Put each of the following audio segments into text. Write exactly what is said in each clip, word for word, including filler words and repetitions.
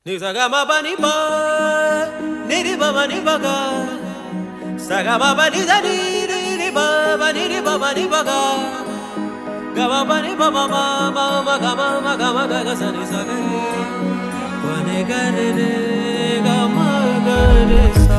Ni sa ga ma pa ni pa, ni ni pa pa ni pa ga. Sa ga ma pa ni sa ni ni ni pa pa ni ni pa pa ni pa ga. Ga ma pa ni pa ma ma ma ma ga ma ma ga ma ga ga sa ni sa ga re. Pa ni ga re re ga ma ga re sa.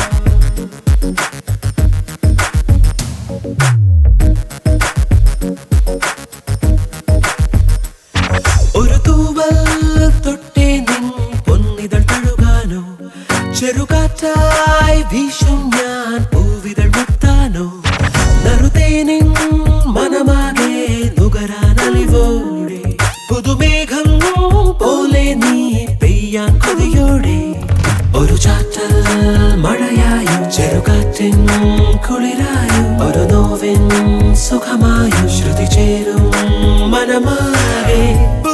ഒരു തൂവൽ തൊട്ടേ നിൻ പൊന്നിതൾ തഴുകാനോ ചെറുകാറ്റായി വീശും ഞാൻ പൂവിതൾ മുത്താനോ നറുതേനിൻ മനമാകെ നുകരാൻ അലിവോടെ പുതുമേഘം പോലെ നീ പെയ്യാൻ കൊതിയോടെ ഒരു ചാറ്റൽ മഴയായോ ചെറുകാറ്റിൻ കുളിരായോ ഒരു നോവിൻ സുഖമായോ ശ്രുതി ചേരും മനമാകെ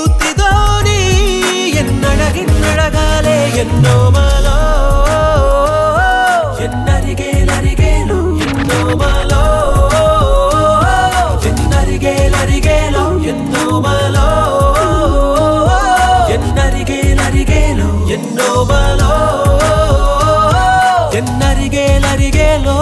എന്നോ മാലോ എന്നരികേലരികേലോ എന്നോ മാലോ എന്നരികേലരികേലോ എന്നോ മാലോ എന്നരികേലരികേലോ എന്നോ മാലോ എന്നരികേലരികേലോ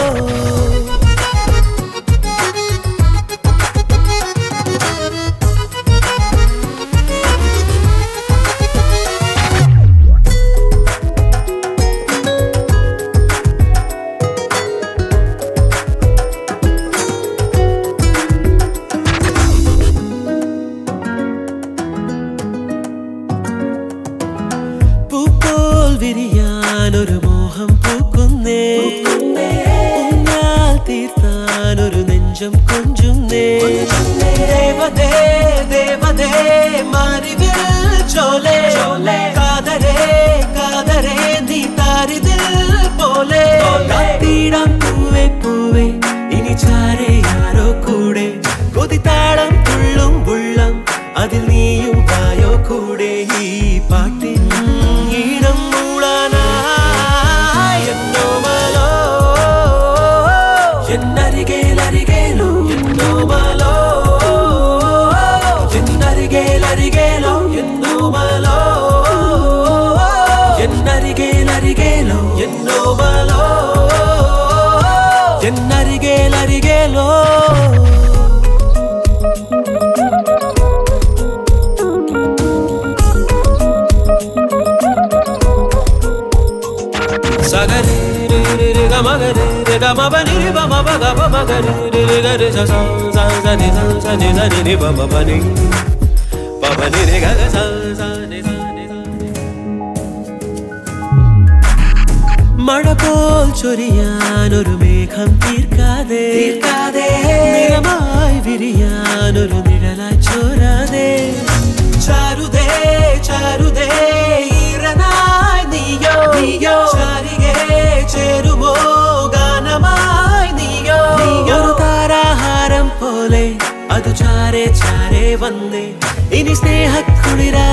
ഒരു മോഹം പൂക്കുന്നേ ഊഞ്ഞാൽ തീർത്താൻ ഒരു നെഞ്ചം കൊഞ്ചുന്നേ ദേവതേ ദേവതേ മാറിവിൽ ചോലേ കാതരേ കാതരേ നീ താരിതിൽ പോലെ കാത്തിടാം പൂവേ പൂവേ ഇനി ചാരേ ആരോ കൂടെ കൊതിത്താളം തുള്ളും ഉള്ളം അതിൽ നീയും കായോ കൂടെ ഈ പാട്ടിൻ ഈണം എന്നരികേലരികേലോ എന്നോ മാലോ എന്നരികേലരികേലോ എന്നോ മാലോ എന്നരികേലരികേലോ എന്നോ മാലോ എന്നരികേലരികേലോ സഗരി Magare, ga ma ba ni ba ma ba ga ba ma ga re re ga re sa sa sa sa ni sa sa ni sa ni ba ma ba ni ba ba ni re ga ga sa sa ni sa ni sa മഴ പോൽ ചൊരിയാൻ ഒരു മേഘം തീർക്കാതെ തീർക്കാതെ നിറമായി വിരിയാൻ ഒരു നിഴലായി ചോരാതെ ചാരുതേ ചാരുതേ ഈറനായി നീയോ നീയോ ചാരികെ ചേരുമോ ഗാനമായി നീയോ ഒരു താരാഹാരം പോലെ അതു ചാരേ ചാരേ വന്നേ ഇനി സ്നേഹക്കുളിരാ